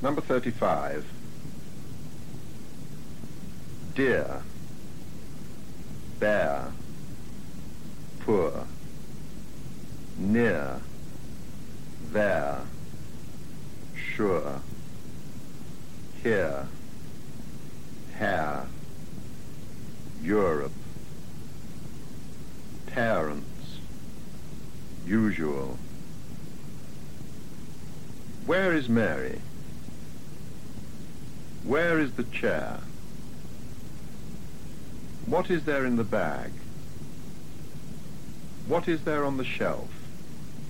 Number 35. Dear, bear, poor, near, there, sure, here, hair, Europe, parents, usual. Where is Mary? Where is the chair? What is there in the bag? What is there on the shelf?